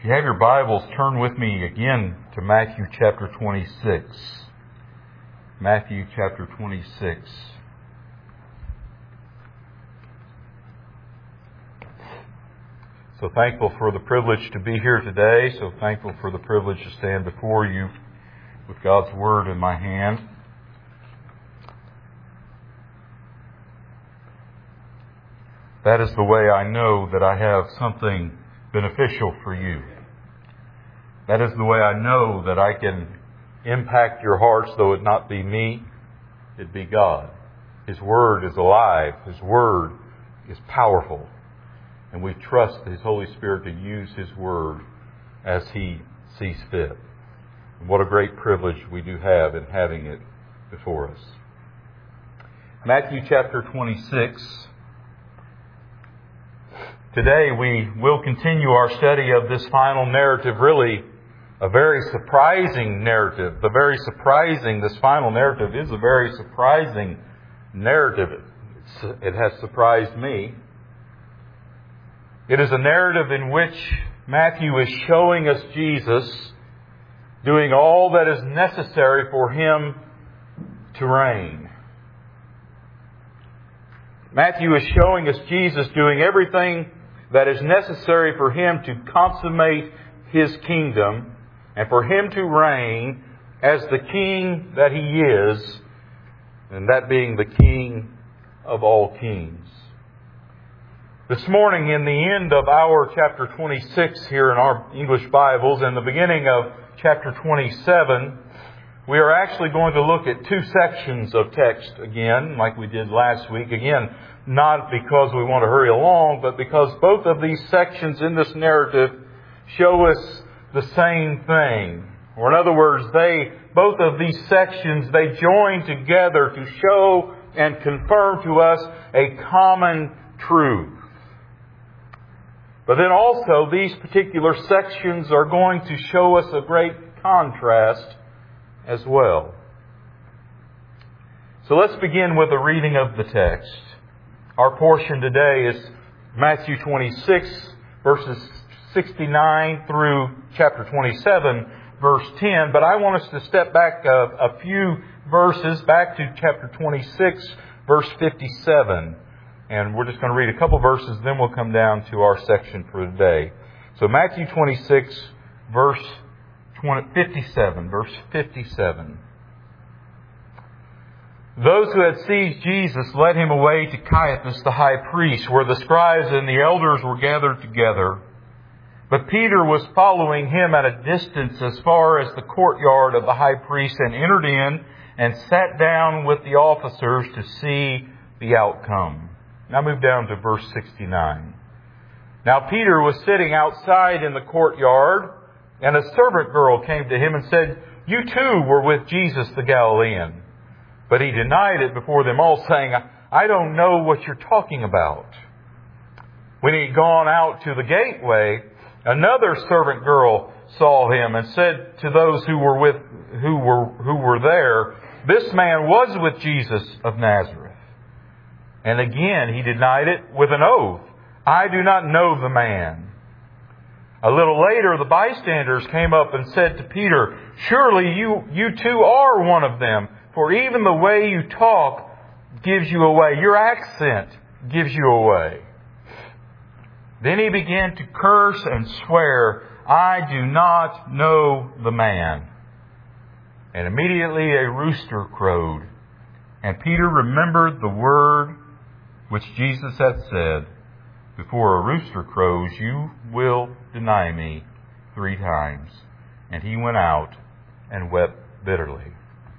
If you have your Bibles, turn with me again to Matthew chapter 26. Matthew chapter 26. So thankful for the privilege to be here today. So thankful for the privilege to stand before you with God's Word in my hand. That is the way I know that I have something beneficial for you. That is the way I know that I can impact your hearts, though it not be me, it be God. His Word is alive. His Word is powerful. And we trust His Holy Spirit to use His Word as He sees fit. And what a great privilege we do have in having it before us. Matthew chapter 26. Today we will continue our study of this final narrative, really a very surprising narrative. This final narrative is a very surprising narrative. It has surprised me. It is a narrative in which Matthew is showing us Jesus doing all that is necessary for Him to reign. Matthew is showing us Jesus doing everything that is necessary for Him to consummate His kingdom and for Him to reign as the King that He is, and that being the King of all kings. This morning, in the end of our chapter 26 here in our English Bibles, and the beginning of chapter 27, we are actually going to look at two sections of text again, like we did last week. Again, not because we want to hurry along, but because both of these sections in this narrative show us the same thing. Or in other words, both of these sections, they join together to show and confirm to us a common truth. But then also, these particular sections are going to show us a great contrast as well. So let's begin with a reading of the text. Our portion today is Matthew 26, verses 69 through chapter 27, verse 10. But I want us to step back a few verses, back to chapter 26, verse 57. And we're just going to read a couple verses, then we'll come down to our section for today. So Matthew 26, verse 57. Those who had seized Jesus led Him away to Caiaphas the high priest, where the scribes and the elders were gathered together. But Peter was following him at a distance as far as the courtyard of the high priest, and entered in and sat down with the officers to see the outcome. Now move down to verse 69. Now Peter was sitting outside in the courtyard, and a servant girl came to him and said, "You too were with Jesus the Galilean." But he denied it before them all, saying, "I don't know what you're talking about." When he had gone out to the gateway, another servant girl saw him and said to those who were there, "This man was with Jesus of Nazareth." And again he denied it with an oath, "I do not know the man." A little later, the bystanders came up and said to Peter, "Surely you too are one of them, for even the way you talk gives you away. Your accent gives you away." Then he began to curse and swear, "I do not know the man." And immediately a rooster crowed. And Peter remembered the word which Jesus had said, "Before a rooster crows, you will deny me 3 times." And he went out and wept bitterly.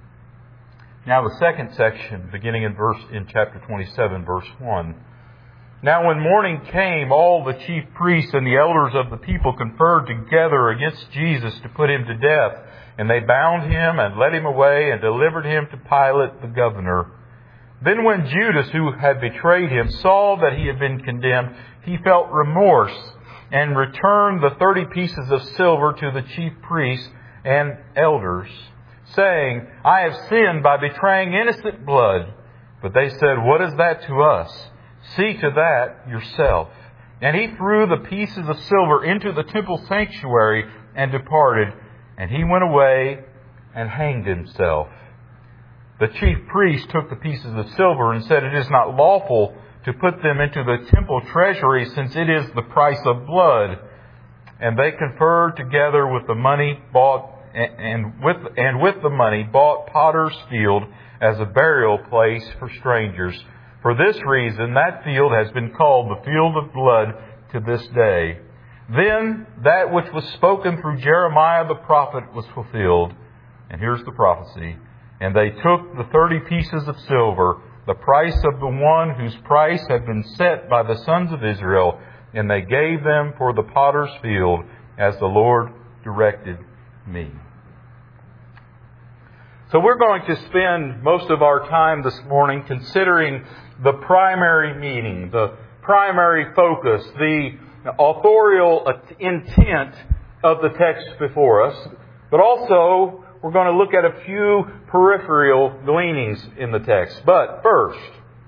Now the second section, beginning in chapter 27, verse 1. Now when morning came, all the chief priests and the elders of the people conferred together against Jesus to put Him to death. And they bound Him and led Him away and delivered Him to Pilate the governor. Then when Judas, who had betrayed Him, saw that he had been condemned, he felt remorse and returned the 30 pieces of silver to the chief priests and elders, saying, "I have sinned by betraying innocent blood." But they said, "What is that to us? See to that yourself." And he threw the pieces of silver into the temple sanctuary and departed. And he went away and hanged himself. The chief priest took the pieces of silver and said, "It is not lawful to put them into the temple treasury, since it is the price of blood." And they conferred together with the money bought, and with the money bought Potter's Field as a burial place for strangers. For this reason, that field has been called the Field of Blood to this day. Then that which was spoken through Jeremiah the prophet was fulfilled. And here's the prophecy. And they took the 30 pieces of silver, the price of the one whose price had been set by the sons of Israel, and they gave them for the potter's field, as the Lord directed me. So we're going to spend most of our time this morning considering the primary meaning, the primary focus, the authorial intent of the text before us. But also, we're going to look at a few peripheral gleanings in the text. But first,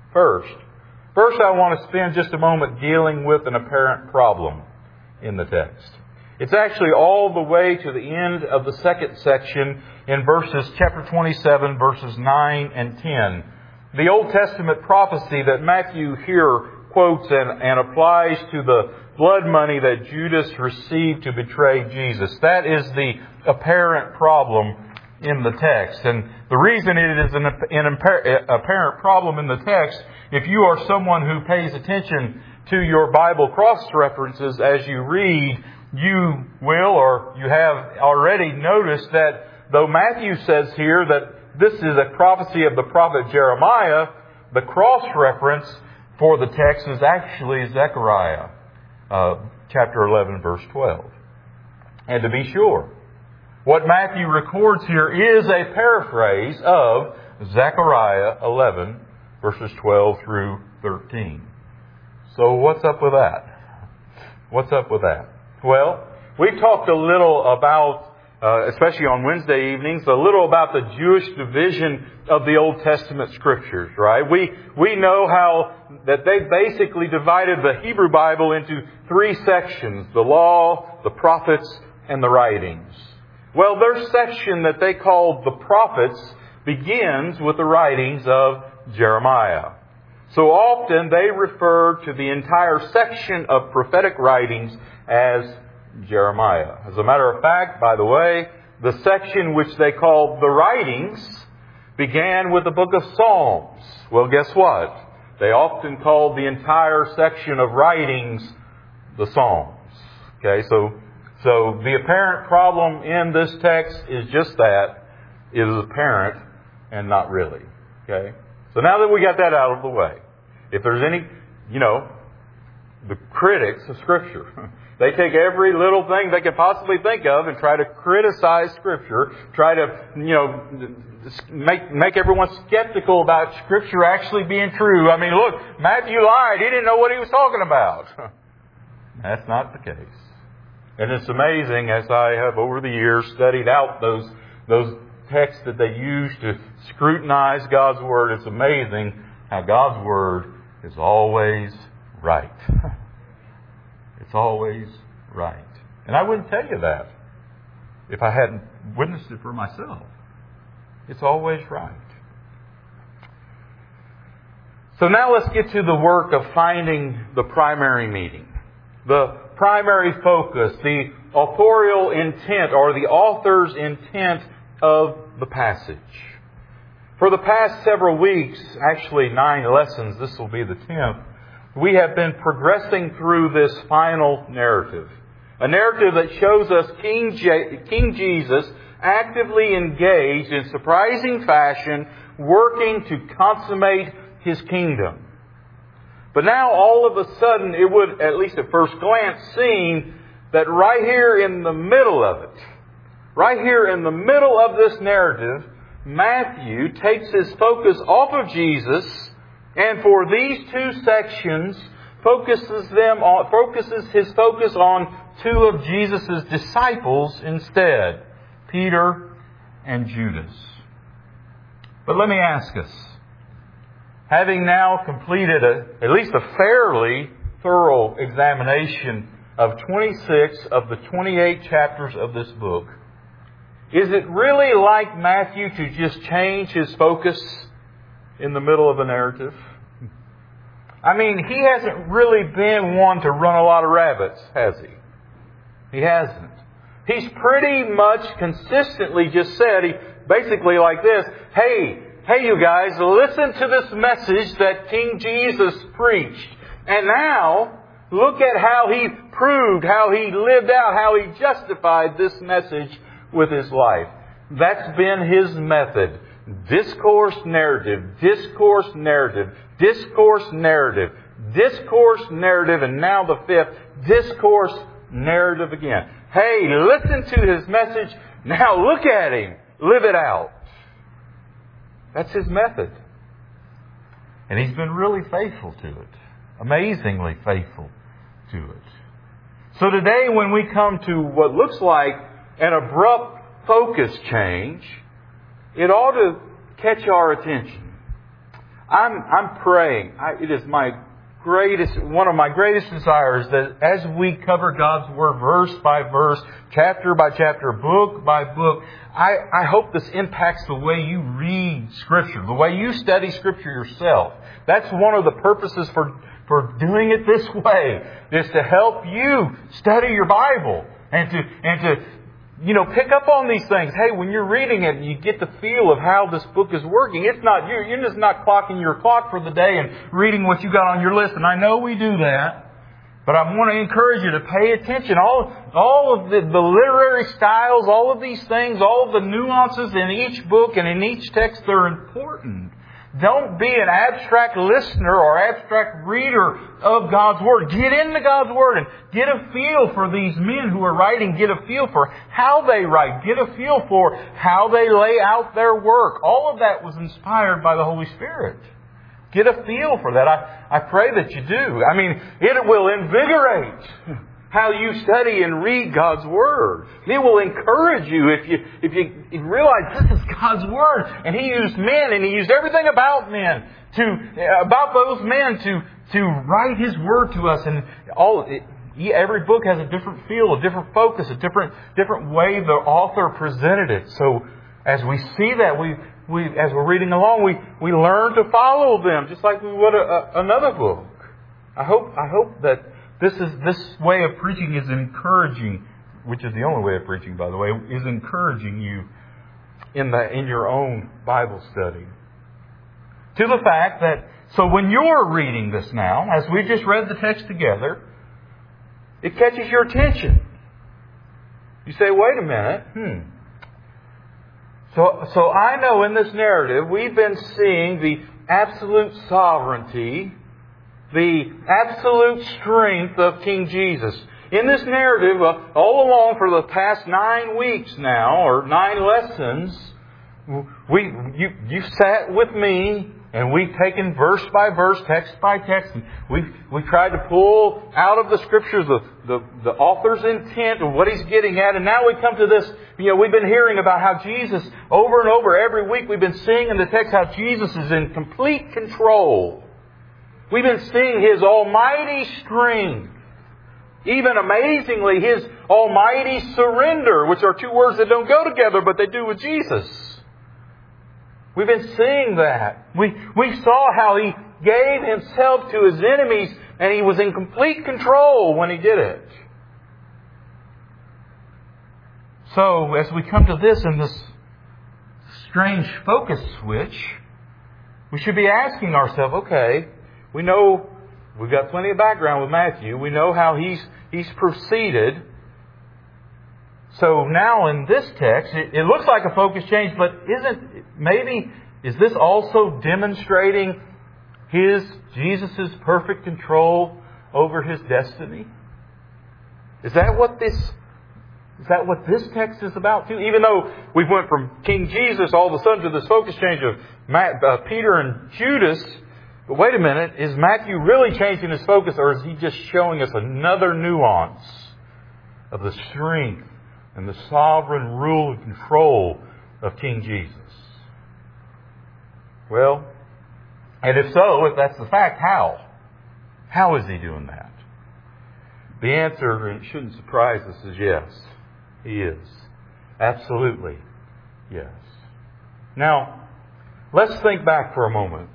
I want to spend just a moment dealing with an apparent problem in the text. It's actually all the way to the end of the second section in chapter 27, verses 9 and 10. The Old Testament prophecy that Matthew here quotes and applies to the blood money that Judas received to betray Jesus. That is the apparent problem in the text. And the reason it is an apparent problem in the text, if you are someone who pays attention to your Bible cross-references as you read, you will or you have already noticed that though Matthew says here that this is a prophecy of the prophet Jeremiah, the cross-reference for the text is actually Zechariah, chapter 11, verse 12. And to be sure, what Matthew records here is a paraphrase of Zechariah 11, verses 12 through 13. So what's up with that? What's up with that? Well, we talked a little about, especially on Wednesday evenings, a little about the Jewish division of the Old Testament Scriptures, right? We know how that they basically divided the Hebrew Bible into three sections: the Law, the Prophets, and the Writings. Well, their section that they called the Prophets begins with the writings of Jeremiah. So often they refer to the entire section of prophetic writings as Jeremiah. As a matter of fact, by the way, the section which they called the writings began with the book of Psalms. Well, guess what? They often called the entire section of writings the Psalms. Okay, so the apparent problem in this text is just that. It is apparent and not really. Okay? So now that we got that out of the way, if there's any, the critics of Scripture, they take every little thing they could possibly think of and try to criticize Scripture, try to, make everyone skeptical about Scripture actually being true. I mean, look, Matthew lied. He didn't know what he was talking about. That's not the case. And it's amazing, as I have over the years studied out those texts that they use to scrutinize God's Word, it's amazing how God's Word is always right. It's always right. And I wouldn't tell you that if I hadn't witnessed it for myself. It's always right. So now let's get to the work of finding the primary meaning. The primary focus, the authorial intent or the author's intent of the passage. For the past several weeks, actually 9 lessons, this will be the 10th, we have been progressing through this final narrative. A narrative that shows us King Jesus actively engaged in surprising fashion, working to consummate His kingdom. But now all of a sudden, it would, at least at first glance, seem that right here in the middle of it, right here in the middle of this narrative, Matthew takes his focus off of Jesus, and for these 2 sections, focuses his focus on 2 of Jesus' disciples instead, Peter and Judas. But let me ask us, having now completed at least a fairly thorough examination of 26 of the 28 chapters of this book, is it really like Matthew to just change his focus in the middle of a narrative? I mean, he hasn't really been one to run a lot of rabbits, has he? He hasn't. He's pretty much consistently just said, basically like this, Hey you guys, listen to this message that King Jesus preached. And now, look at how He proved, how He lived out, how He justified this message with His life. That's been His method. Discourse, narrative, discourse, narrative, discourse, narrative, discourse, narrative, and now the fifth, discourse, narrative again. Hey, listen to His message. Now look at Him. Live it out. That's His method. And He's been really faithful to it. Amazingly faithful to it. So today when we come to what looks like an abrupt focus change, it ought to catch our attention. I'm praying. It is one of my greatest desires that as we cover God's Word verse by verse, chapter by chapter, book by book, I hope this impacts the way you read Scripture, the way you study Scripture yourself. That's one of the purposes for doing it this way, is to help you study your Bible and to pick up on these things. Hey, when you're reading it and you get the feel of how this book is working, it's not you're just not clocking your clock for the day and reading what you got on your list. And I know we do that. But I want to encourage you to pay attention. All of the literary styles, all of these things, all of the nuances in each book and in each text, they're important. Don't be an abstract listener or abstract reader of God's Word. Get into God's Word and get a feel for these men who are writing. Get a feel for how they write. Get a feel for how they lay out their work. All of that was inspired by the Holy Spirit. Get a feel for that. I pray that you do. I mean, it will invigorate how you study and read God's Word. It will encourage you if you realize this is God's Word. And He used men and He used everything about men about those men to write His Word to us. And every book has a different feel, a different focus, a different way the author presented it. So as we see that, as we're reading along, we learn to follow them, just like we would another book. I hope that this way of preaching is encouraging, which is the only way of preaching, by the way, is encouraging you in your own Bible study. To the fact that, so when you're reading this now, as we just read the text together, it catches your attention. You say, wait a minute, So I know in this narrative we've been seeing the absolute sovereignty, the absolute strength of King Jesus. In this narrative, all along for the past 9 weeks now, or 9 lessons, you sat with me and we've taken verse by verse, text by text, and we've tried to pull out of the Scriptures the author's intent of what he's getting at. And now we come to this, we've been hearing about how Jesus, over and over, every week we've been seeing in the text how Jesus is in complete control. We've been seeing His almighty strength. Even amazingly, His almighty surrender, which are 2 words that don't go together, but they do with Jesus. We've been seeing that. We saw how He gave Himself to His enemies and He was in complete control when He did it. So, as we come to this in this strange focus switch, we should be asking ourselves, okay, we know we've got plenty of background with Matthew. We know how he's proceeded. So now in this text, it looks like a focus change, but is this also demonstrating Jesus' perfect control over His destiny? Is that what this text is about too? Even though we went from King Jesus all of a sudden to this focus change of Peter and Judas, but wait a minute, is Matthew really changing his focus, or is he just showing us another nuance of the strength and the sovereign rule and control of King Jesus? Well, and if that's the fact, how? How is He doing that? The answer, and it shouldn't surprise us, is yes. He is. Absolutely. Yes. Now, let's think back for a moment.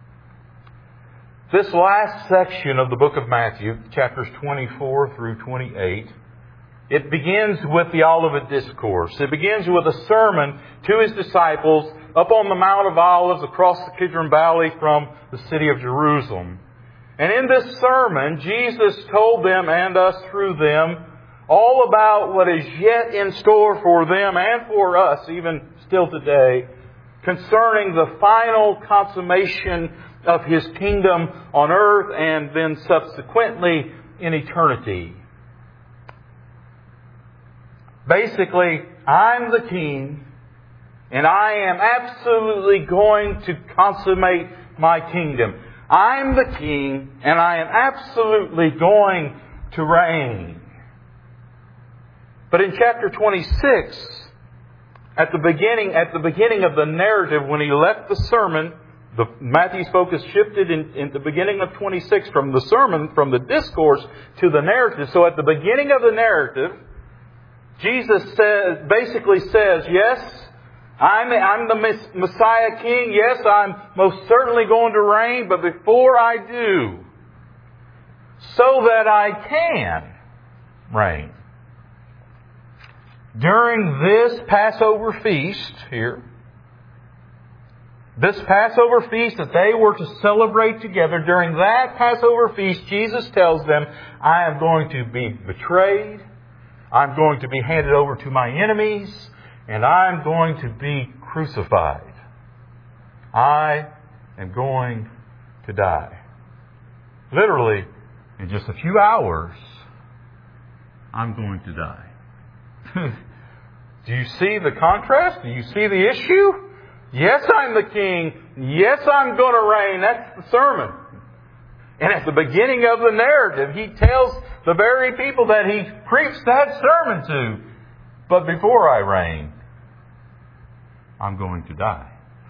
This last section of the book of Matthew, chapters 24 through 28, it begins with the Olivet Discourse. It begins with a sermon to His disciples up on the Mount of Olives across the Kidron Valley from the city of Jerusalem. And in this sermon, Jesus told them and us through them all about what is yet in store for them and for us, even still today, concerning the final consummation of His kingdom on earth and then subsequently in eternity. Basically, I'm the king, and I am absolutely going to consummate my kingdom. I'm the king, and I am absolutely going to reign. But in chapter 26, at the beginning of the narrative, when He left the sermon, Matthew's focus shifted in the beginning of 26 from the sermon, from the discourse to the narrative. So at the beginning of the narrative, Jesus basically says, yes, I'm the Messiah King. Yes, I'm most certainly going to reign. But before I do, so that I can reign. During this Passover feast here, this Passover feast that they were to celebrate together, during that Passover feast, Jesus tells them, I am going to be betrayed. I'm going to be handed over to my enemies, and I'm going to be crucified. I am going to die. Literally, in just a few hours, I'm going to die. Do you see the contrast? Do you see the issue? Yes, I'm the king. Yes, I'm going to reign. That's the sermon. And at the beginning of the narrative, He tells the very people that He preached that sermon to, but before I reign, I'm going to die.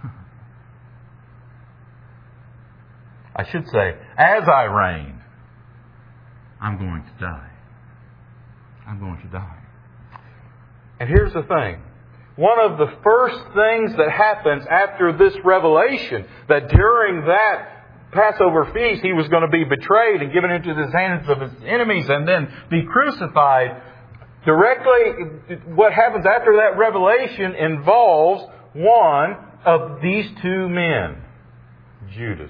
I should say, as I reign, I'm going to die. I'm going to die. And here's the thing. One of the first things that happens after this revelation, that during that Passover feast He was going to be betrayed and given into the hands of His enemies and then be crucified, directly what happens after that revelation involves one of these two men, Judas.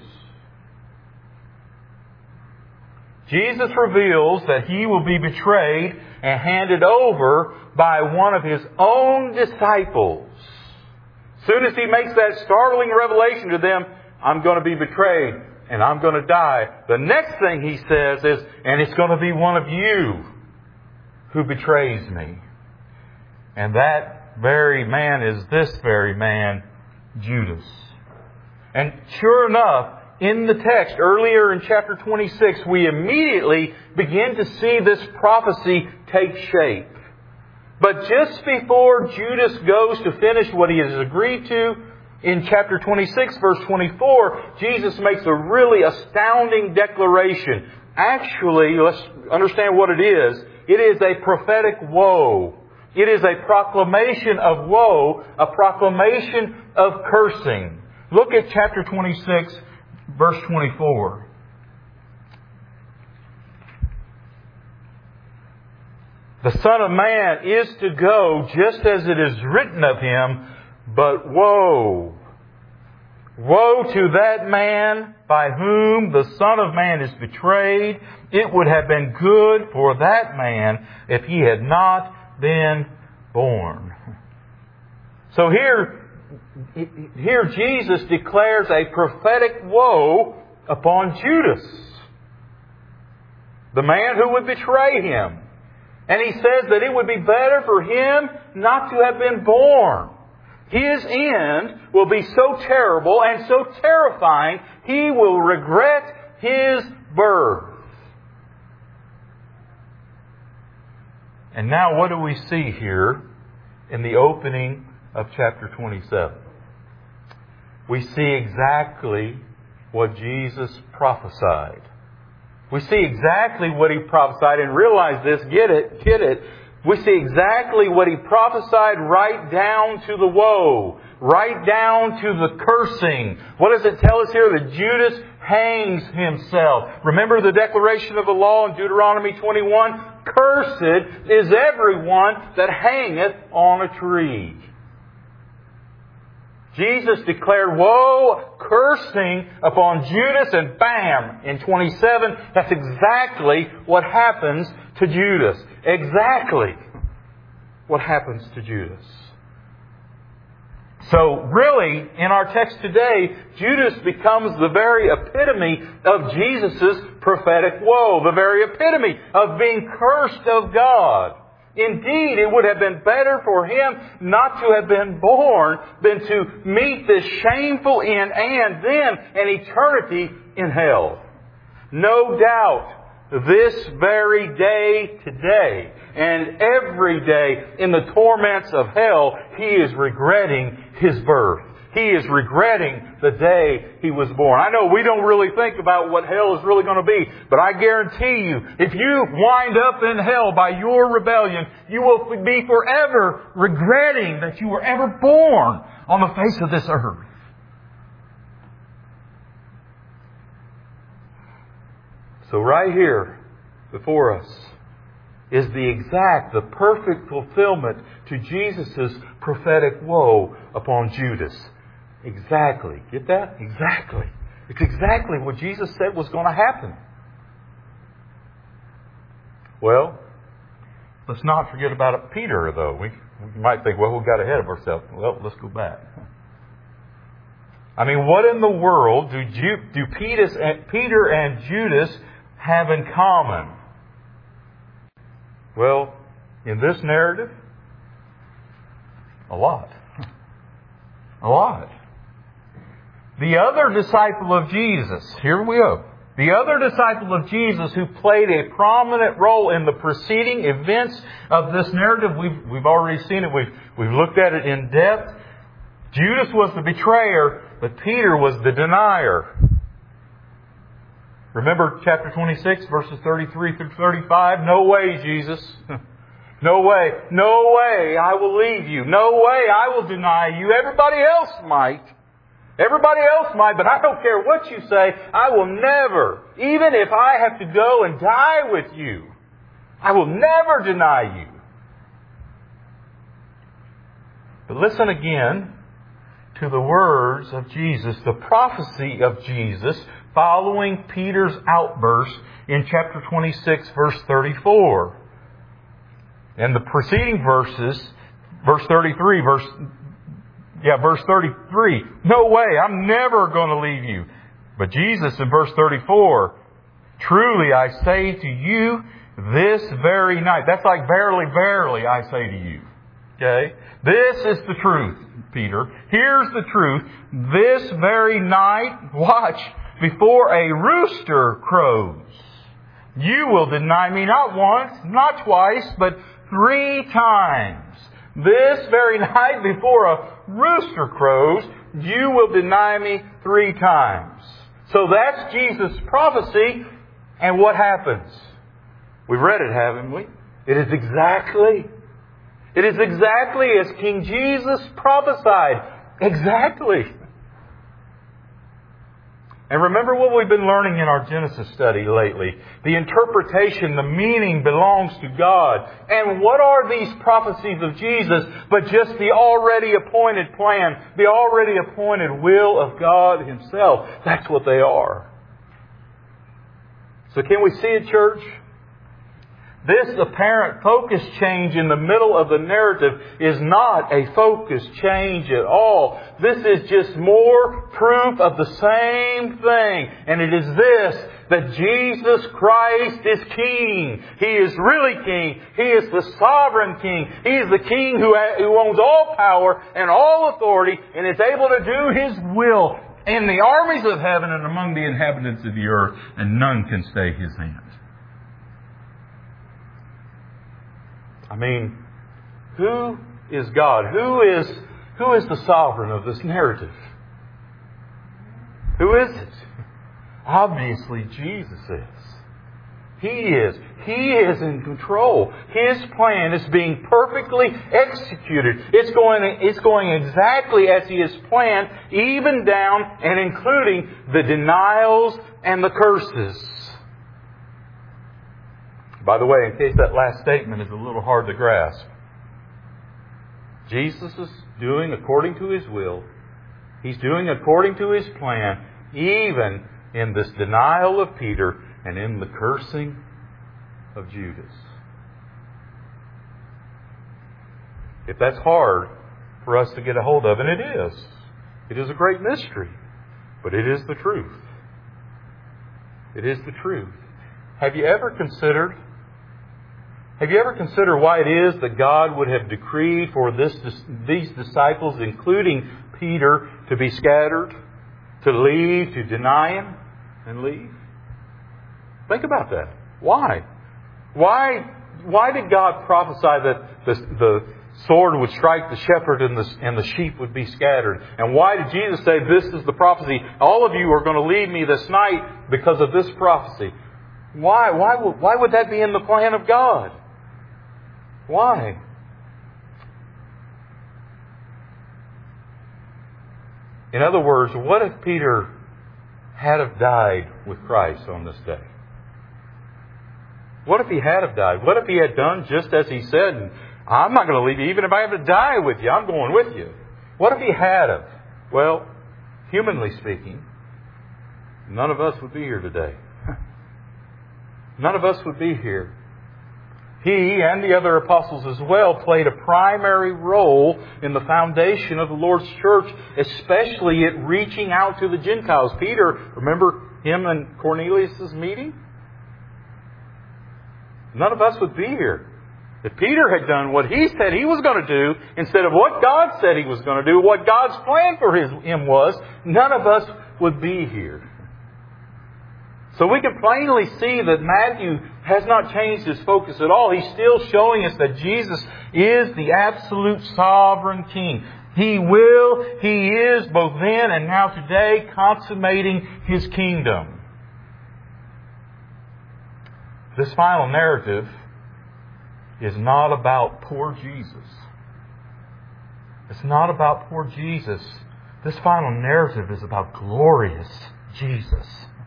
Jesus reveals that He will be betrayed and handed over by one of His own disciples. As soon as He makes that startling revelation to them, I'm going to be betrayed and I'm going to die, the next thing He says is, and it's going to be one of you who betrays me. And that very man is this very man, Judas. And sure enough, in the text, earlier in chapter 26, we immediately begin to see this prophecy take shape. But just before Judas goes to finish what he has agreed to, in chapter 26, verse 24, Jesus makes a really astounding declaration. Actually, let's understand what it is. It is a prophetic woe. It is a proclamation of woe, a proclamation of cursing. Look at chapter 26, verse 24. The Son of Man is to go just as it is written of Him, but woe! Woe to that man by whom the Son of Man is betrayed. It would have been good for that man if he had not been born. So here Jesus declares a prophetic woe upon Judas, the man who would betray Him. And He says that it would be better for him not to have been born. His end will be so terrible and so terrifying, he will regret his birth. And now what do we see here in the opening of chapter 27? We see exactly what Jesus prophesied. We see exactly what He prophesied, and realize this, get it. We see exactly what He prophesied right down to the woe, right down to the cursing. What does it tell us here? That Judas hangs himself. Remember the declaration of the law in Deuteronomy 21? Cursed is everyone that hangeth on a tree. Jesus declared woe, cursing upon Judas, and bam, in 27, that's exactly what happens to Judas. Exactly what happens to Judas. So really, in our text today, Judas becomes the very epitome of Jesus' prophetic woe, the very epitome of being cursed of God. Indeed, it would have been better for him not to have been born than to meet this shameful end and then an eternity in hell. No doubt, this very day today and every day in the torments of hell, he is regretting his birth. He is regretting the day he was born. I know we don't really think about what hell is really going to be, but I guarantee you, if you wind up in hell by your rebellion, you will be forever regretting that you were ever born on the face of this earth. So right here before us is the perfect fulfillment to Jesus' prophetic woe upon Judas. Exactly. Get that? Exactly. It's exactly what Jesus said was going to happen. Well, let's not forget about Peter, though. We might think, well, we got ahead of ourselves. Well, let's go back. I mean, what in the world do Peter and Judas have in common? Well, in this narrative, a lot. A lot. The other disciple of Jesus, here we go. The other disciple of Jesus who played a prominent role in the preceding events of this narrative, we've already seen it. We've looked at it in depth. Judas was the betrayer, but Peter was the denier. Remember chapter 26, verses 33 through 35? No way, Jesus. No way. No way I will leave you. No way I will deny you. Everybody else might. Everybody else might, but I don't care what you say. I will never, even if I have to go and die with you, I will never deny you. But listen again to the words of Jesus, the prophecy of Jesus, following Peter's outburst in chapter 26, verse 34. And the preceding verses, verse 33, verse 33, no way, I'm never going to leave you. But Jesus in verse 34, truly I say to you, this very night. That's like verily, verily, I say to you. Okay? This is the truth, Peter. Here's the truth. This very night, watch, before a rooster crows, you will deny me not once, not twice, but 3 times. This very night before a rooster crows, you will deny me 3 times. So that's Jesus' prophecy. And what happens? We've read it, haven't we? It is exactly as King Jesus prophesied. Exactly. And remember what we've been learning in our Genesis study lately. The interpretation, the meaning belongs to God. And what are these prophecies of Jesus but just the already appointed plan, the already appointed will of God Himself? That's what they are. So can we see it, church? This apparent focus change in the middle of the narrative is not a focus change at all. This is just more proof of the same thing. And it is this, that Jesus Christ is King. He is really King. He is the sovereign King. He is the King who owns all power and all authority and is able to do His will in the armies of heaven and among the inhabitants of the earth, and none can stay His hand. I mean, who is God? Who is the sovereign of this narrative? Who is it? Obviously, Jesus is. He is. He is in control. His plan is being perfectly executed. It's going exactly as He has planned, even down and including the denials and the curses. By the way, in case that last statement is a little hard to grasp, Jesus is doing according to His will. He's doing according to His plan, even in this denial of Peter and in the cursing of Judas. If that's hard for us to get a hold of, and it is a great mystery, but it is the truth. It is the truth. Have you ever considered why it is that God would have decreed for these disciples, including Peter, to be scattered, to leave, to deny Him, and leave? Think about that. Why? Why did God prophesy that the sword would strike the shepherd and the sheep would be scattered? And why did Jesus say, this is the prophecy? All of you are going to leave me this night because of this prophecy. Why would that be in the plan of God? Why? In other words, what if Peter had have died with Christ on this day? What if he had have died? What if he had done just as He said? I'm not going to leave you. Even if I have to die with you, I'm going with you. What if he had have? Well, humanly speaking, none of us would be here today. None of us would be here. He and the other apostles as well played a primary role in the foundation of the Lord's church, especially at reaching out to the Gentiles. Peter, remember him and Cornelius' meeting? None of us would be here. If Peter had done what he said he was going to do, instead of what God said He was going to do, what God's plan for him was, none of us would be here. So we can plainly see that Matthew has not changed his focus at all. He's still showing us that Jesus is the absolute sovereign King. He is both then and now today consummating His kingdom. This final narrative is not about poor Jesus. It's not about poor Jesus. This final narrative is about glorious Jesus.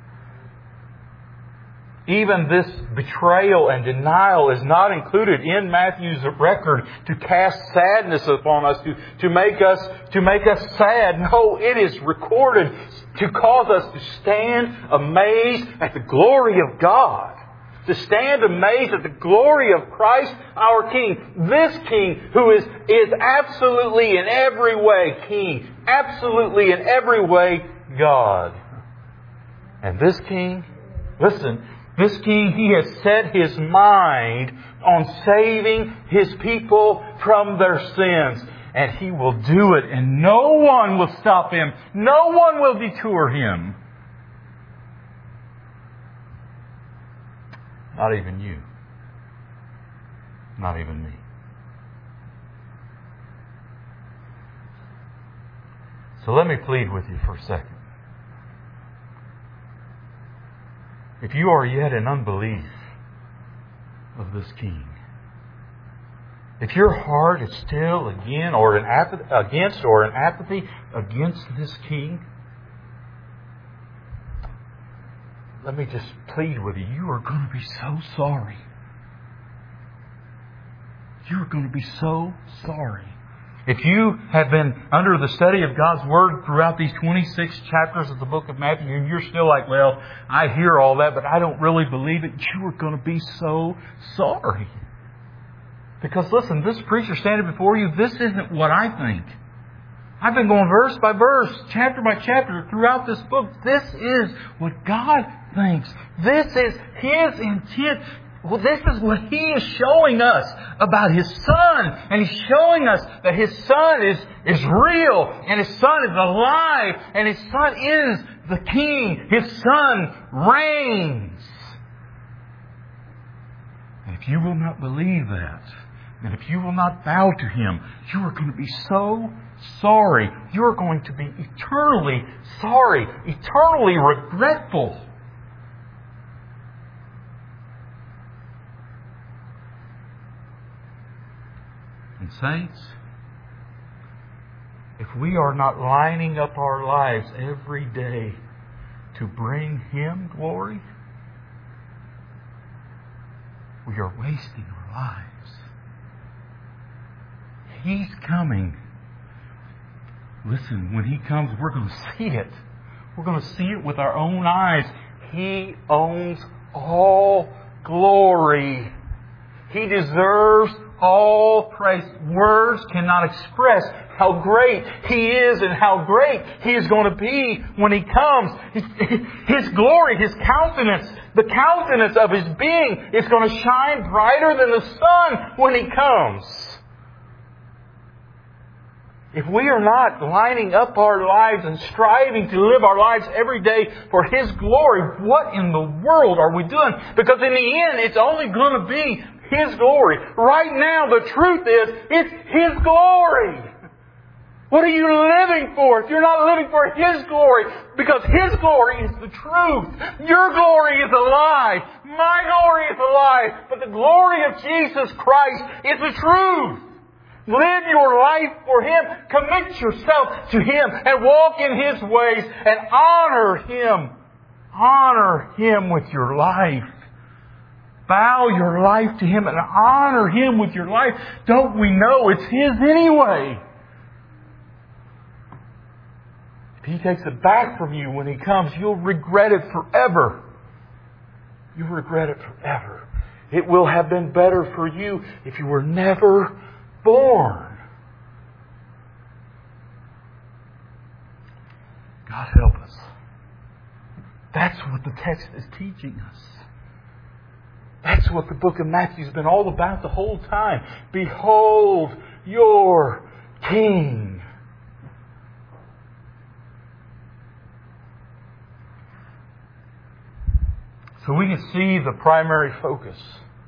Even this betrayal and denial is not included in Matthew's record to cast sadness upon us, to make us sad. No, it is recorded to cause us to stand amazed at the glory of God. To stand amazed at the glory of Christ, our King. This King who is absolutely in every way King. Absolutely in every way God. And this King, listen, this King, He has set His mind on saving His people from their sins. And He will do it, and no one will stop Him. No one will detour Him. Not even you. Not even me. So let me plead with you for a second. If you are yet in unbelief of this King, if your heart is still against or in apathy against this King, let me just plead with you. You are going to be so sorry. You are going to be so sorry. If you have been under the study of God's Word throughout these 26 chapters of the book of Matthew, and you're still like, well, I hear all that, but I don't really believe it, you are going to be so sorry. Because listen, this preacher standing before you, this isn't what I think. I've been going verse by verse, chapter by chapter throughout this book. This is what God thinks. This is His intent. Well, this is what He is showing us about His Son. And He's showing us that His Son is real. And His Son is alive. And His Son is the King. His Son reigns. And if you will not believe that, and if you will not bow to Him, you are going to be so sorry. You are going to be eternally sorry, eternally regretful. And saints, if we are not lining up our lives every day to bring Him glory, we are wasting our lives. He's coming. Listen, when He comes, we're going to see it. We're going to see it with our own eyes. He owns all glory. He deserves all praise. Words cannot express how great He is and how great He is going to be when He comes. His glory, His countenance, the countenance of His being is going to shine brighter than the sun when He comes. If we are not lining up our lives and striving to live our lives every day for His glory, what in the world are we doing? Because in the end, it's only going to be His glory. Right now, the truth is, it's His glory. What are you living for if you're not living for His glory? Because His glory is the truth. Your glory is a lie. My glory is a lie. But the glory of Jesus Christ is the truth. Live your life for Him. Commit yourself to Him and walk in His ways and honor Him. Honor Him with your life. Bow your life to Him and honor Him with your life. Don't we know it's His anyway? If He takes it back from you when He comes, you'll regret it forever. You'll regret it forever. It will have been better for you if you were never born. God help us. That's what the text is teaching us. That's what the book of Matthew has been all about the whole time. Behold your King. So we can see the primary focus.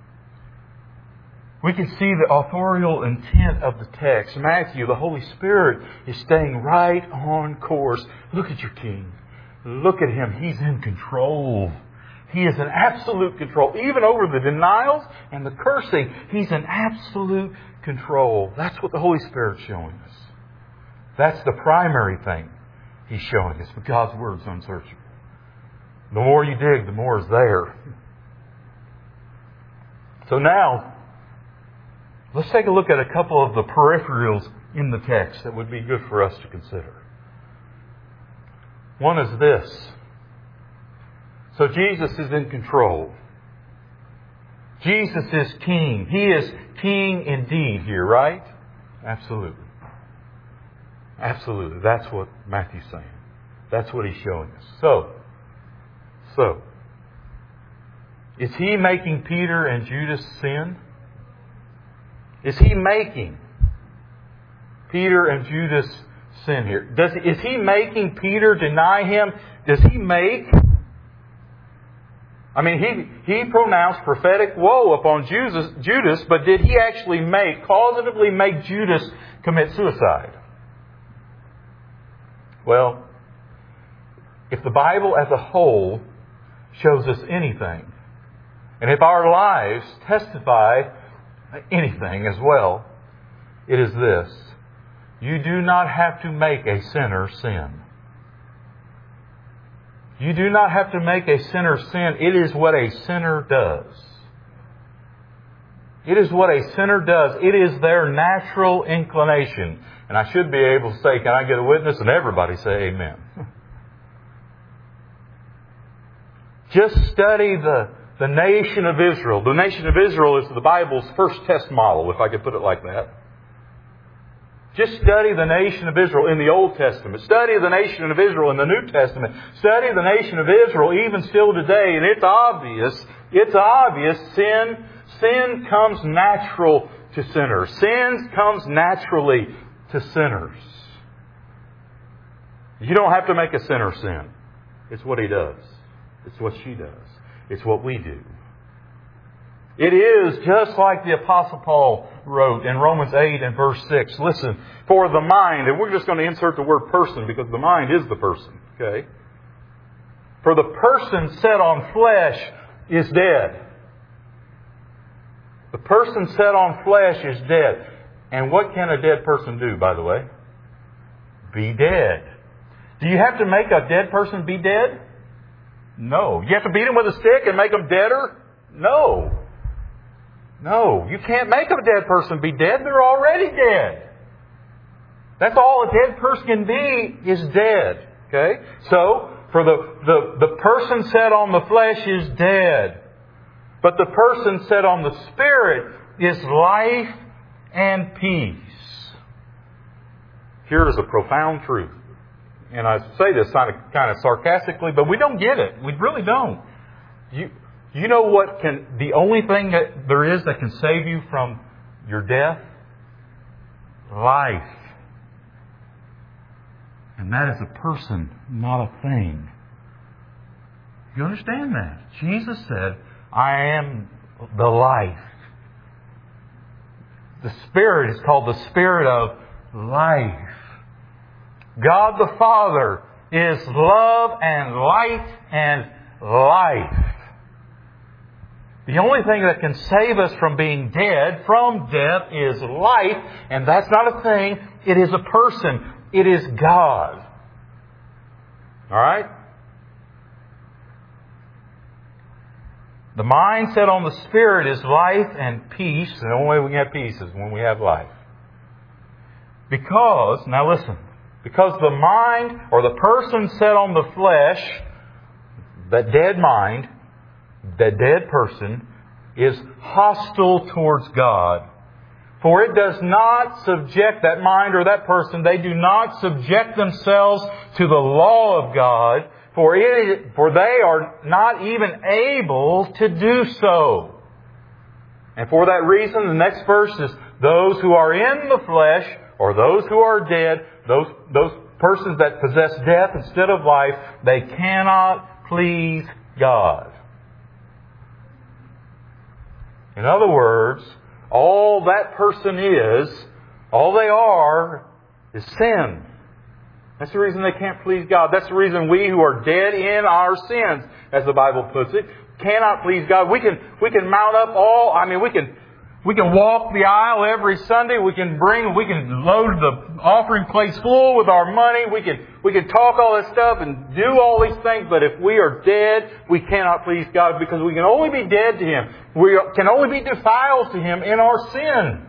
We can see the authorial intent of the text. Matthew, the Holy Spirit, is staying right on course. Look at your King. Look at Him. He's in control. He is in absolute control. Even over the denials and the cursing, He's in absolute control. That's what the Holy Spirit's showing us. That's the primary thing He's showing us. But God's Word's unsearchable. The more you dig, the more is there. So now, let's take a look at a couple of the peripherals in the text that would be good for us to consider. One is this. So Jesus is in control. Jesus is King. He is King indeed here, right? Absolutely. Absolutely. That's what Matthew's saying. That's what he's showing us. So, is He making Peter and Judas sin? Is He making Peter and Judas sin here? Is He making Peter deny Him? Does He make... I mean, He pronounced prophetic woe upon Judas, but did He actually causatively make Judas commit suicide? Well, if the Bible as a whole shows us anything, and if our lives testify anything as well, it is this. You do not have to make a sinner sin. You do not have to make a sinner sin. It is what a sinner does. It is what a sinner does. It is their natural inclination. And I should be able to say, can I get a witness? And everybody say amen. Just study the nation of Israel. The nation of Israel is the Bible's first test model, if I could put it like that. Just study the nation of Israel in the Old Testament. Study the nation of Israel in the New Testament. Study the nation of Israel even still today. And it's obvious, sin comes natural to sinners. Sin comes naturally to sinners. You don't have to make a sinner sin. It's what he does. It's what she does. It's what we do. It is just like the Apostle Paul wrote in Romans 8 and verse 6. Listen, for the mind, and we're just going to insert the word person because the mind is the person. Okay? For the person set on flesh is dead. The person set on flesh is dead. And what can a dead person do, by the way? Be dead. Do you have to make a dead person be dead? No. You have to beat them with a stick and make them deader? No. No. You can't make a dead person be dead. They're already dead. That's all a dead person can be, is dead. Okay? So, for the person set on the flesh is dead. But the person set on the Spirit is life and peace. Here is a profound truth. And I say this kind of sarcastically, but we don't get it. We really don't. You know what the only thing that there is that can save you from your death? Life. And that is a person, not a thing. You understand that? Jesus said, I am the life. The Spirit is called the Spirit of life. God the Father is love and light and life. The only thing that can save us from being dead, from death, is life. And that's not a thing. It is a person. It is God. Alright? The mind set on the Spirit is life and peace. And the only way we can have peace is when we have life. Because, now listen, because the mind or the person set on the flesh, that dead mind, that dead person, is hostile towards God. For it does not subject that mind or that person, they do not subject themselves to the law of God, for they are not even able to do so. And for that reason, the next verse is, those who are in the flesh, or those who are dead, those persons that possess death instead of life, they cannot please God. In other words, all that person is, all they are, is sin. That's the reason they can't please God. That's the reason we who are dead in our sins, as the Bible puts it, cannot please God. We can mount up we can walk the aisle every Sunday. We can load the offering plates full with our money. We can talk all this stuff and do all these things. But if we are dead, we cannot please God because we can only be dead to Him. We can only be defiled to Him in our sin.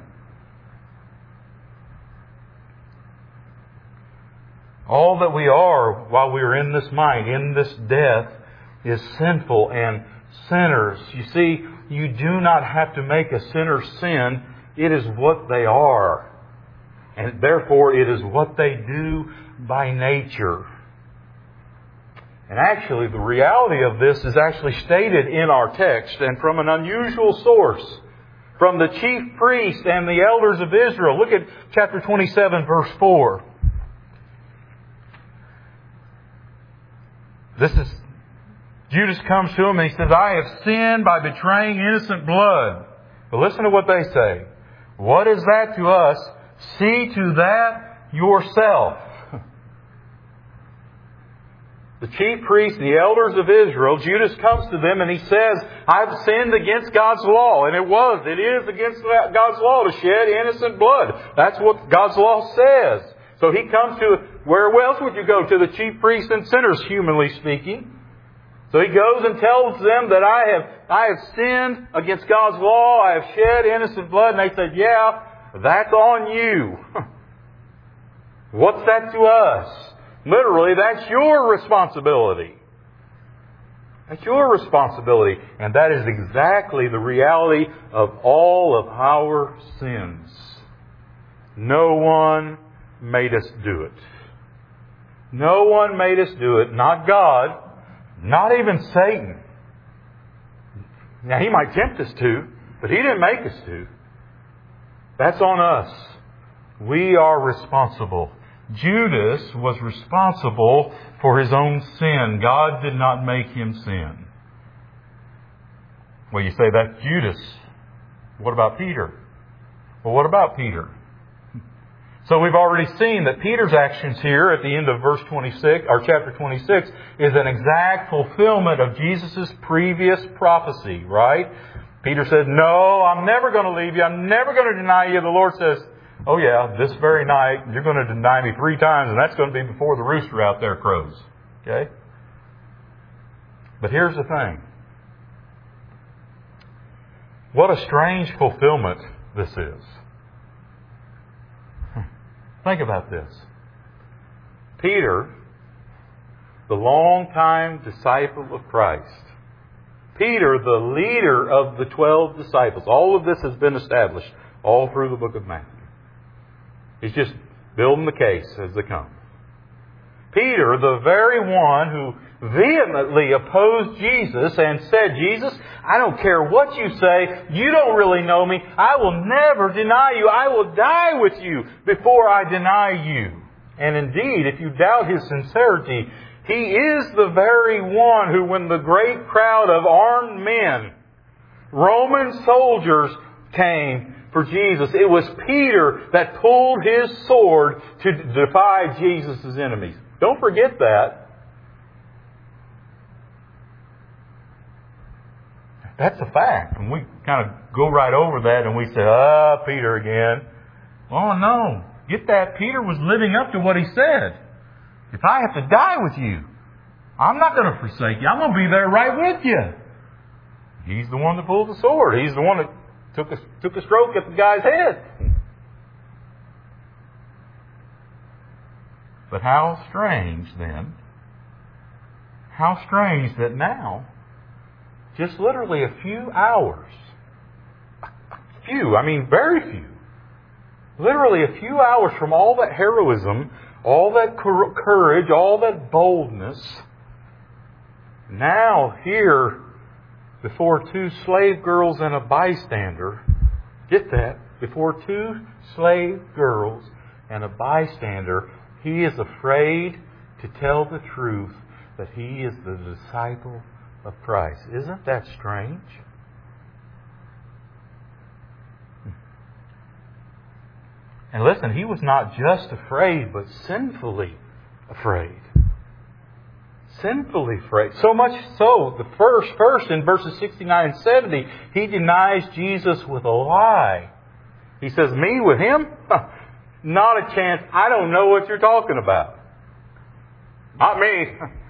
All that we are while we are in this mind, in this death, is sinful and sinners. You see, you do not have to make a sinner sin. It is what they are. And therefore, it is what they do by nature. And actually, the reality of this is actually stated in our text and from an unusual source. From the chief priest and the elders of Israel. Look at chapter 27, verse 4. Judas comes to him and he says, I have sinned by betraying innocent blood. But listen to what they say. What is that to us? See to that yourself. The chief priests and the elders of Israel, Judas comes to them and he says, I've sinned against God's law. And it is against God's law to shed innocent blood. That's what God's law says. So he comes to, where else would you go? To the chief priests and sinners, humanly speaking. So he goes and tells them that I have sinned against God's law. I have shed innocent blood. And they said, yeah, that's on you. What's that to us? Literally, that's your responsibility. That's your responsibility. And that is exactly the reality of all of our sins. No one made us do it. No one made us do it. Not God. Not even Satan. Now, he might tempt us to, but he didn't make us to. That's on us. We are responsible. Judas was responsible for his own sin. God did not make him sin. Well, you say that's Judas. What about Peter? Well, what about Peter? So we've already seen that Peter's actions here at the end of verse 26, or chapter 26, is an exact fulfillment of Jesus' previous prophecy, right? Peter said, no, I'm never going to leave you. I'm never going to deny you. The Lord says, oh yeah, this very night, you're going to deny me 3 times, and that's going to be before the rooster out there crows. Okay? But here's the thing. What a strange fulfillment this is. Think about this. Peter, the longtime disciple of Christ. Peter, the leader of the 12 disciples. All of this has been established all through the book of Matthew. He's just building the case as they come. Peter, the very one who vehemently opposed Jesus and said, Jesus, I don't care what you say. You don't really know me. I will never deny you. I will die with you before I deny you. And indeed, if you doubt His sincerity, He is the very one who, when the great crowd of armed men, Roman soldiers, came for Jesus, it was Peter that pulled his sword to defy Jesus' enemies. Don't forget that. That's a fact. And we kind of go right over that and we say, Peter again. Oh, no. Get that. Peter was living up to what he said. If I have to die with you, I'm not going to forsake you. I'm going to be there right with you. He's the one that pulled the sword. He's the one that took a stroke at the guy's head. But how strange then, how strange that now, just literally a few hours, very few, literally a few hours from all that heroism, all that courage, all that boldness, now here before 2 slave girls and a bystander, get that, before 2 slave girls and a bystander, he is afraid to tell the truth that he is the disciple of Christ. Isn't that strange? And listen, he was not just afraid, but sinfully afraid. Sinfully afraid. So much so, the first in verses 69 and 70, he denies Jesus with a lie. He says, me with him? Not a chance. I don't know what you're talking about. Not me.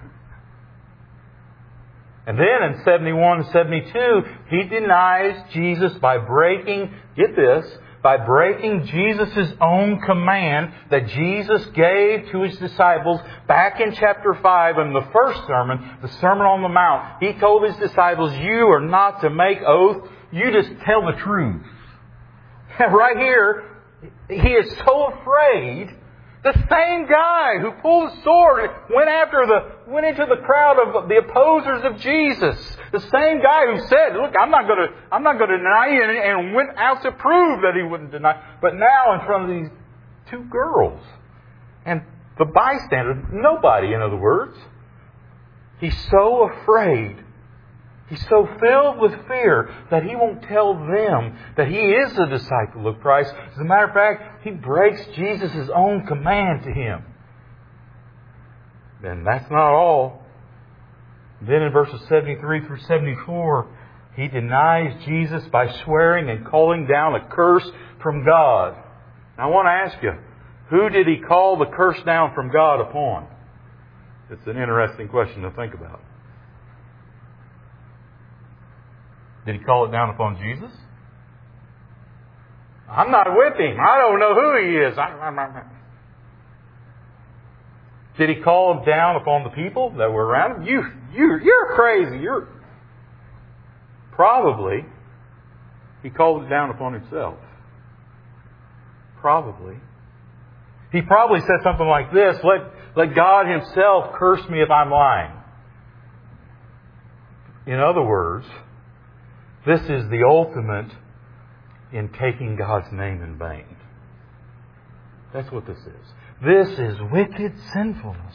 And then in 71 and 72, he denies Jesus by breaking, get this, by breaking Jesus' own command that Jesus gave to His disciples back in chapter 5 in the first sermon, the Sermon on the Mount. He told His disciples, you are not to make oath, you just tell the truth. Right here, he is so afraid. The same guy who pulled a sword went into the crowd of the opposers of Jesus. The same guy who said, "Look, I'm not going to deny you," and went out to prove that he wouldn't deny. But now, in front of these 2 girls and the bystander, nobody, in other words, he's so afraid. He's so filled with fear that he won't tell them that he is a disciple of Christ. As a matter of fact, he breaks Jesus' own command to him. And that's not all. Then in verses 73 through 74, he denies Jesus by swearing and calling down a curse from God. Now, I want to ask you, who did he call the curse down from God upon? It's an interesting question to think about. Did he call it down upon Jesus? I'm not with him. I don't know who he is. Did he call him down upon the people that were around him? You're crazy. Probably he called it down upon himself. Probably. He probably said something like this, let God Himself curse me if I'm lying. In other words, this is the ultimate in taking God's name in vain. That's what this is. This is wicked sinfulness.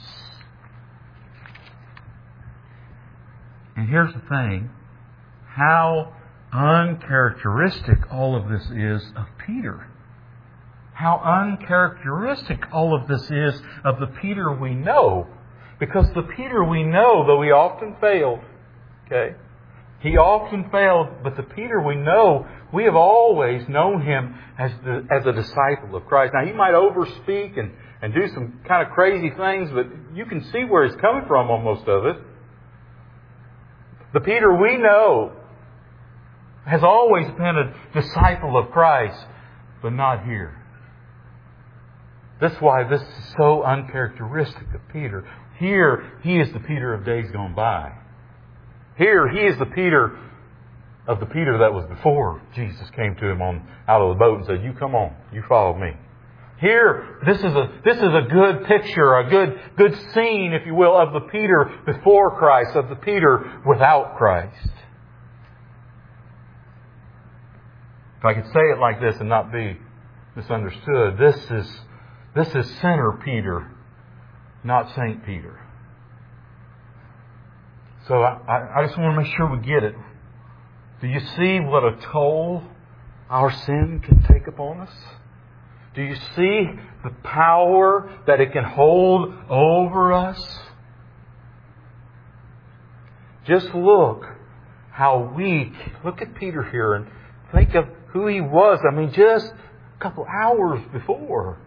And here's the thing. How uncharacteristic all of this is of Peter. How uncharacteristic all of this is of the Peter we know. Because the Peter we know, though he often failed, okay? He often failed, but the Peter we know We have always known Him as a disciple of Christ. Now, He might overspeak and do some kind of crazy things, but you can see where He's coming from on most of it. The Peter we know has always been a disciple of Christ, but not here. That's why this is so uncharacteristic of Peter. Here, he is the Peter of days gone by. Here, he is the Peter of the Peter that was before Jesus came to him out of the boat and said, "You come on, you follow me." Here, this is a good picture, a good scene, if you will, of the Peter before Christ, of the Peter without Christ. If I could say it like this and not be misunderstood, this is sinner Peter, not Saint Peter. So I just want to make sure we get it. Do you see what a toll our sin can take upon us? Do you see the power that it can hold over us? Just look how weak. Look at Peter here and think of who he was. I mean, just a couple hours before.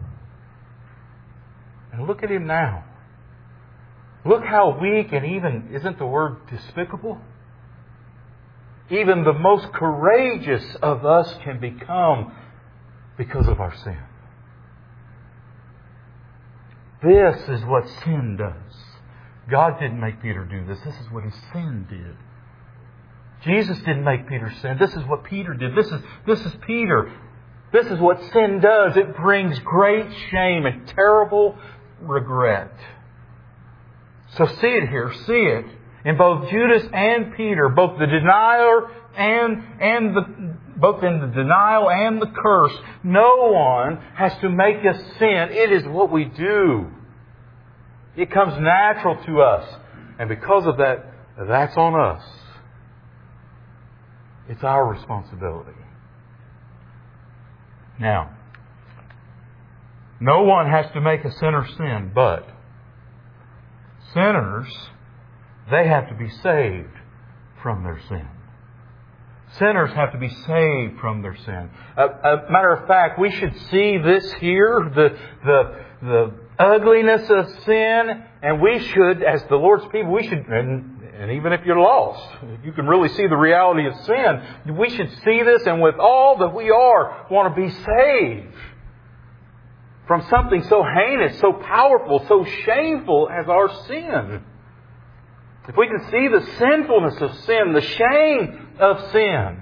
And look at him now. Look how weak and even, isn't the word despicable? Even the most courageous of us can become because of our sin. This is what sin does. God didn't make Peter do this. This is what his sin did. Jesus didn't make Peter sin. This is what Peter did. This is Peter. This is what sin does. It brings great shame and terrible regret. So see it here. See it in both Judas and Peter, both the denier both in the denial and the curse. No one has to make us sin. It is what we do. It comes natural to us. And because of that, that's on us. It's our responsibility. Now, no one has to make a sinner sin, but sinners, they have to be saved from their sin. Sinners have to be saved from their sin. Matter of fact, we should see this here, the ugliness of sin, and we should, as the Lord's people, we should, and even if you're lost, you can really see the reality of sin. We should see this, and with all that we are, want to be saved from something so heinous, so powerful, so shameful as our sin. If we can see the sinfulness of sin, the shame of sin,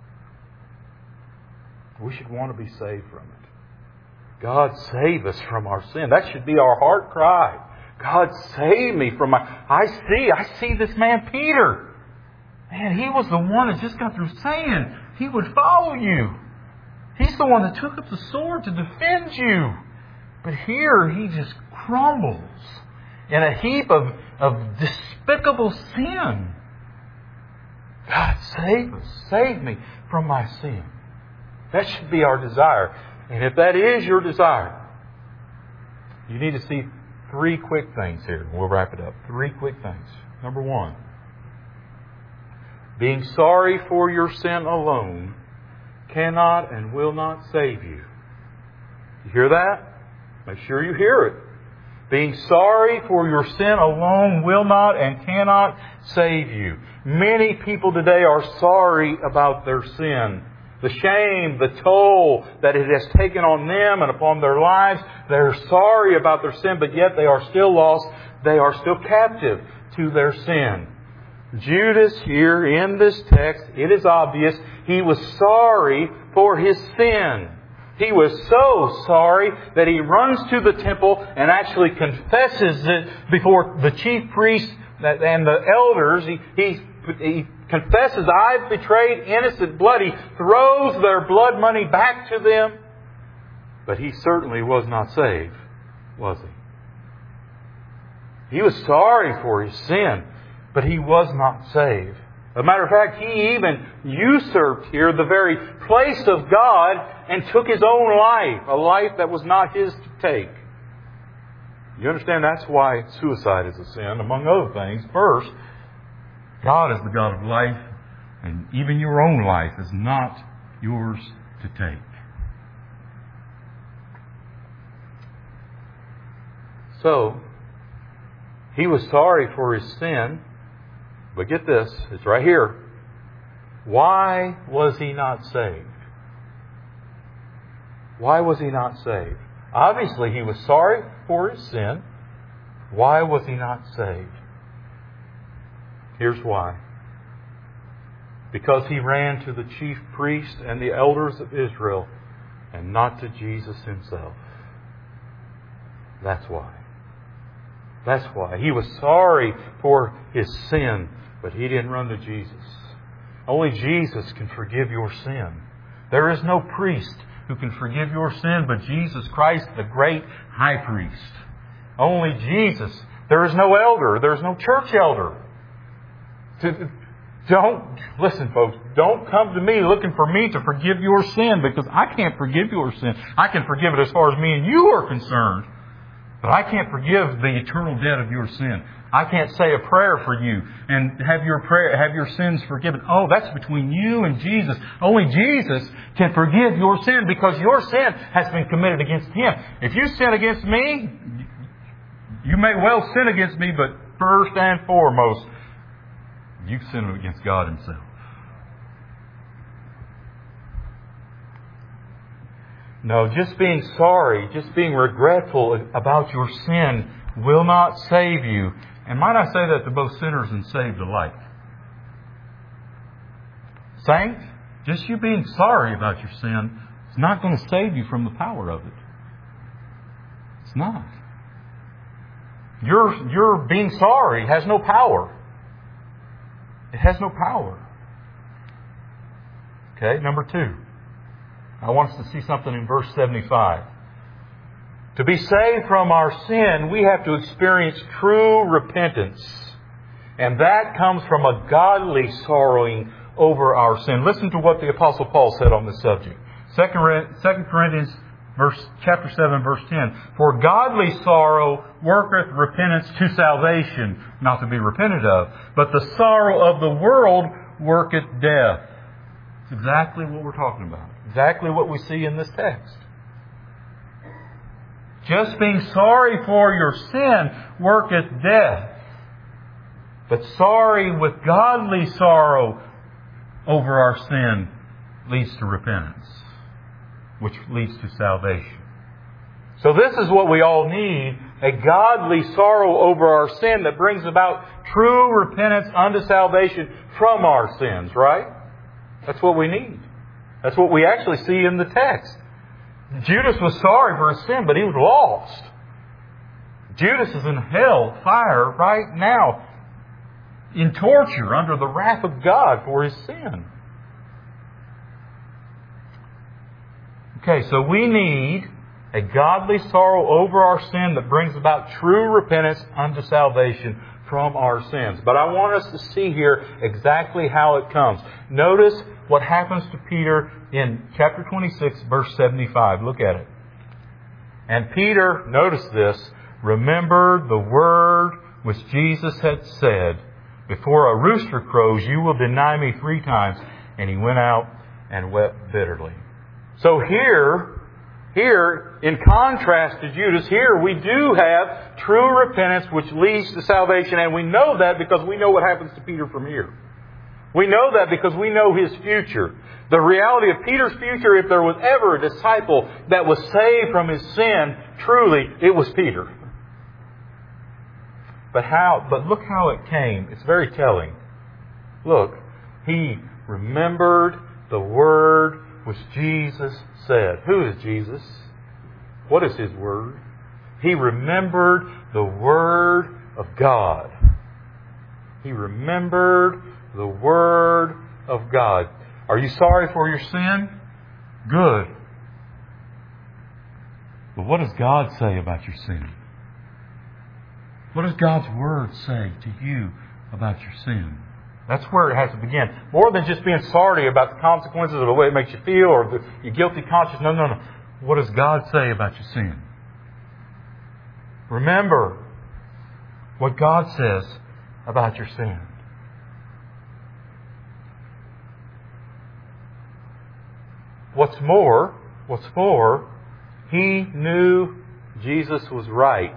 we should want to be saved from it. God, save us from our sin. That should be our heart cry. God, save me from my... I see this man Peter. Man, he was the one that just got through saying he would follow you. He's the one that took up the sword to defend you. But here he just crumbles in a heap of despicable sin. God, save us. Save me from my sin. That should be our desire. And if that is your desire, you need to see 3 quick things here. We'll wrap it up. 3 quick things. Number 1, being sorry for your sin alone cannot and will not save you. You hear that? Make sure you hear it. Being sorry for your sin alone will not and cannot save you. Many people today are sorry about their sin. The shame, the toll that it has taken on them and upon their lives. They're sorry about their sin, but yet they are still lost. They are still captive to their sin. Judas here in this text, it is obvious, he was sorry for his sin. He was so sorry that he runs to the temple and actually confesses it before the chief priests and the elders. He confesses, "I've betrayed innocent blood." He throws their blood money back to them. But he certainly was not saved, was he? He was sorry for his sin, but he was not saved. As a matter of fact, he even usurped here the very place of God and took his own life, a life that was not his to take. You understand that's why suicide is a sin, among other things. First, God is the God of life, and even your own life is not yours to take. So, he was sorry for his sin, but get this, it's right here. Why was he not saved? Why was he not saved? Obviously, he was sorry for his sin. Why was he not saved? Here's why. Because he ran to the chief priests and the elders of Israel and not to Jesus himself. That's why. That's why. He was sorry for his sin, but he didn't run to Jesus. Only Jesus can forgive your sin. There is no priest who can forgive your sin but Jesus Christ, the great high priest. Only Jesus. There is no elder. There is no church elder. Listen, folks, don't come to me looking for me to forgive your sin, because I can't forgive your sin. I can forgive it as far as me and you are concerned, but I can't forgive the eternal debt of your sin. I can't say a prayer for you and have your sins forgiven. Oh, that's between you and Jesus. Only Jesus can forgive your sin, because your sin has been committed against Him. If you sin against me, you may well sin against me, but first and foremost, you sin against God Himself. No, just being sorry, just being regretful about your sin will not save you. And might I say that to both sinners and saved alike? Saints, just you being sorry about your sin is not going to save you from the power of it. It's not. Your being sorry has no power. It has no power. Okay, number 2. I want us to see something in verse 75. To be saved from our sin, we have to experience true repentance. And that comes from a godly sorrowing over our sin. Listen to what the Apostle Paul said on this subject. 2 Corinthians chapter 7, verse 10. For godly sorrow worketh repentance to salvation, not to be repented of. But the sorrow of the world worketh death. It's exactly what we're talking about. Exactly what we see in this text. Just being sorry for your sin worketh death. But sorry with godly sorrow over our sin leads to repentance, which leads to salvation. So this is what we all need, a godly sorrow over our sin that brings about true repentance unto salvation from our sins, right? That's what we need. That's what we actually see in the text. Judas was sorry for his sin, but he was lost. Judas is in hell fire right now, in torture under the wrath of God for his sin. Okay, so we need a godly sorrow over our sin that brings about true repentance unto salvation from our sins. But I want us to see here exactly how it comes. Notice what happens to Peter in chapter 26, verse 75. Look at it. And Peter, notice this, remembered the word which Jesus had said, before a rooster crows, you will deny me 3 times. And he went out and wept bitterly. So here, in contrast to Judas, here we do have true repentance which leads to salvation. And we know that because we know what happens to Peter from here. We know that because we know his future. The reality of Peter's future, if there was ever a disciple that was saved from his sin, truly, it was Peter. But look how it came. It's very telling. Look, he remembered the word which Jesus said. Who is Jesus? What is His word? He remembered the word of God. He remembered the word of God. Are you sorry for your sin? Good. But what does God say about your sin? What does God's word say to you about your sin? That's where it has to begin. More than just being sorry about the consequences of the way it makes you feel or your guilty conscience. No. What does God say about your sin? Remember what God says about your sin. What's more, he knew Jesus was right.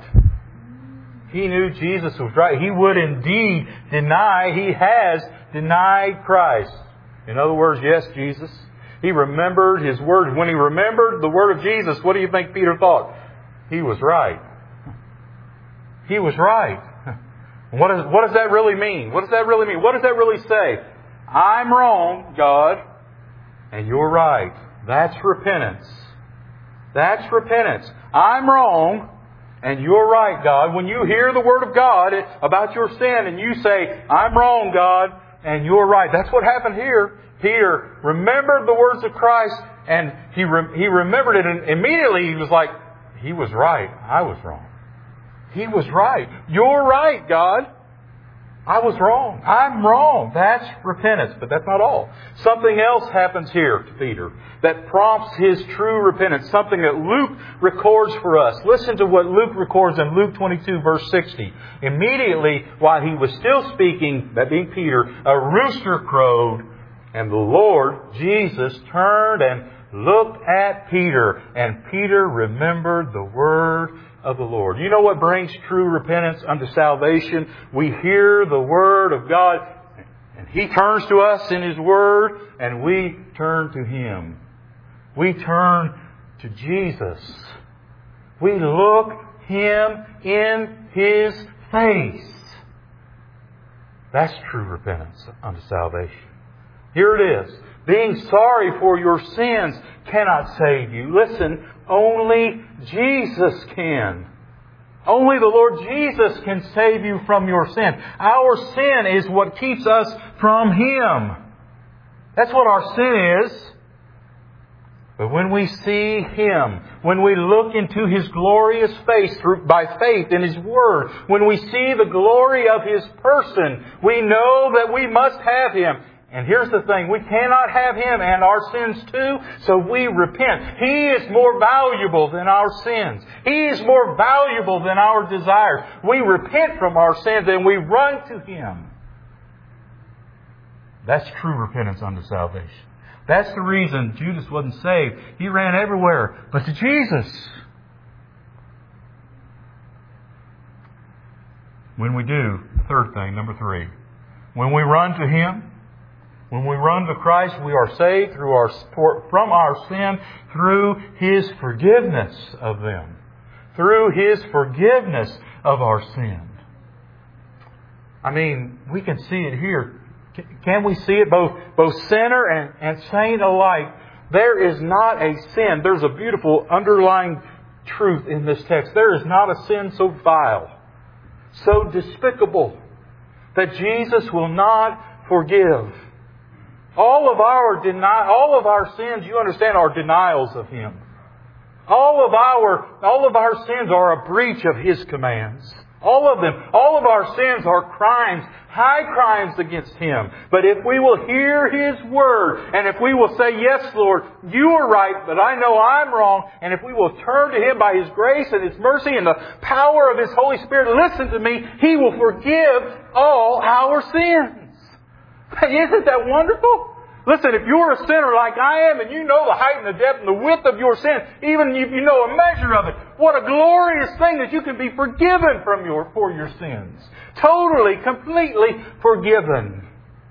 He knew Jesus was right. He would indeed he has denied Christ. In other words, yes, Jesus. He remembered His word. When he remembered the word of Jesus, what do you think Peter thought? He was right. He was right. What does that really mean? What does that really mean? What does that really say? I'm wrong, God, and you're right. That's repentance. That's repentance. I'm wrong, and you're right, God. When you hear the Word of God about your sin and you say, I'm wrong, God, and you're right. That's what happened here. Peter remembered the words of Christ, and he remembered it, and immediately he was like, he was right. I was wrong. He was right. You're right, God. I was wrong. I'm wrong. That's repentance. But that's not all. Something else happens here to Peter that prompts his true repentance. Something that Luke records for us. Listen to what Luke records in Luke 22, verse 60. Immediately, while he was still speaking, that being Peter, a rooster crowed, and the Lord Jesus turned and looked at Peter, and Peter remembered the word of the Lord. You know what brings true repentance unto salvation? We hear the Word of God, and He turns to us in His Word, and we turn to Him. We turn to Jesus. We look Him in His face. That's true repentance unto salvation. Here it is. Being sorry for your sins cannot save you. Listen, only Jesus can. Only the Lord Jesus can save you from your sin. Our sin is what keeps us from Him. That's what our sin is. But when we see Him, when we look into His glorious face by faith in His Word, when we see the glory of His person, we know that we must have Him. And here's the thing, we cannot have Him and our sins too, so we repent. He is more valuable than our sins. He is more valuable than our desires. We repent from our sins and we run to Him. That's true repentance unto salvation. That's the reason Judas wasn't saved. He ran everywhere but to Jesus. When we do, third thing, number 3, when we run to Him, when we run to Christ, we are saved from our sin through His forgiveness of them. Through His forgiveness of our sin. I mean, we can see it here. Can we see it? Both sinner and saint alike. There is not a sin. There's a beautiful underlying truth in this text. There is not a sin so vile, so despicable, that Jesus will not forgive. All of our sins, you understand, are denials of Him. All of our sins are a breach of His commands. All of them. All of our sins are crimes, high crimes against Him. But if we will hear His Word, and if we will say, yes, Lord, you are right, but I know I'm wrong, and if we will turn to Him by His grace and His mercy and the power of His Holy Spirit, listen to me, He will forgive all our sins. Isn't that wonderful? Listen, if you're a sinner like I am and you know the height and the depth and the width of your sin, even if you know a measure of it, what a glorious thing that you can be forgiven for your sins. Totally, completely forgiven.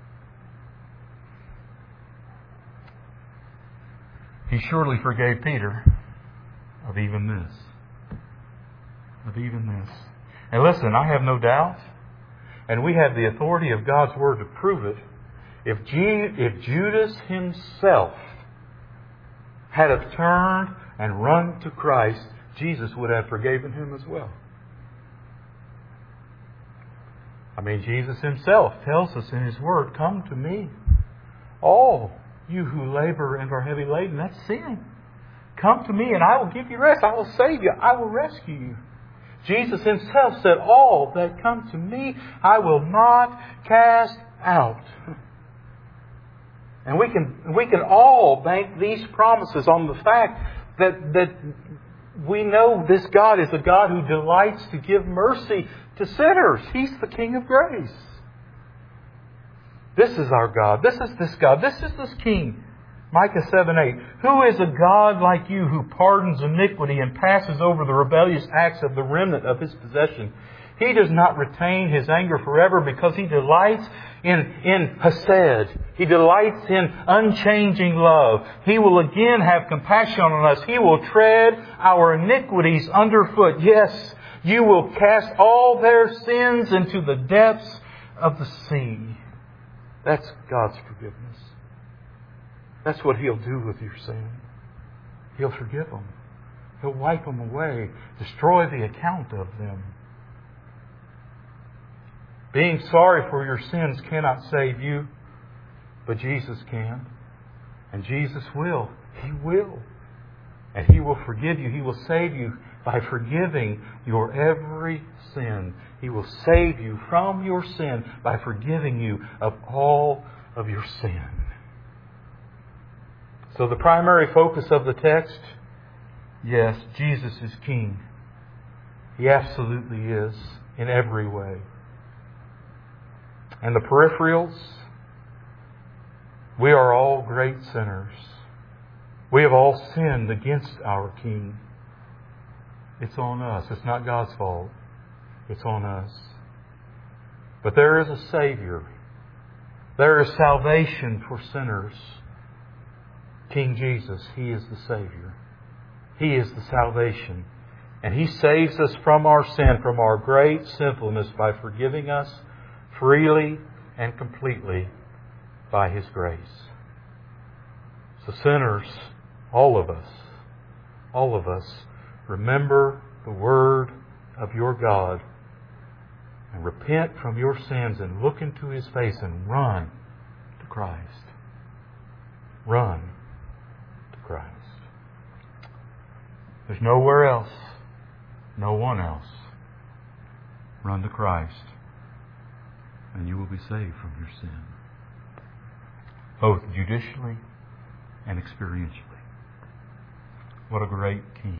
He surely forgave Peter of even this. Of even this. And listen, I have no doubt, and we have the authority of God's Word to prove it, if Judas himself had have turned and run to Christ, Jesus would have forgiven him as well. I mean, Jesus Himself tells us in His Word, come to me, all you who labor and are heavy laden. That's sin. Come to me and I will give you rest. I will save you. I will rescue you. Jesus Himself said, all that come to me, I will not cast out. And we can all bank these promises on the fact that we know this God is a God who delights to give mercy to sinners. He's the King of grace. This is our God. This is this God. This is this King Micah 7:8. Who is a God like you who pardons iniquity and passes over the rebellious acts of the remnant of His possession? He does not retain His anger forever because He delights in Hesed. He delights in unchanging love. He will again have compassion on us. He will tread our iniquities underfoot. Yes, you will cast all their sins into the depths of the sea. That's God's forgiveness. That's what He'll do with your sin. He'll forgive them. He'll wipe them away, destroy the account of them. Being sorry for your sins cannot save you, but Jesus can. And Jesus will. He will. And He will forgive you. He will save you by forgiving your every sin. He will save you from your sin by forgiving you of all of your sin. So the primary focus of the text, yes, Jesus is King. He absolutely is in every way. And the peripherals, we are all great sinners. We have all sinned against our King. It's on us. It's not God's fault. It's on us. But there is a Savior. There is salvation for sinners. King Jesus, He is the Savior. He is the salvation. And He saves us from our sin, from our great sinfulness by forgiving us freely and completely by His grace. So sinners, all of us, remember the word of your God and repent from your sins and look into His face and run to Christ. Run to Christ. There's nowhere else, no one else. Run to Christ and you will be saved from your sin, both judicially and experientially. What a great King.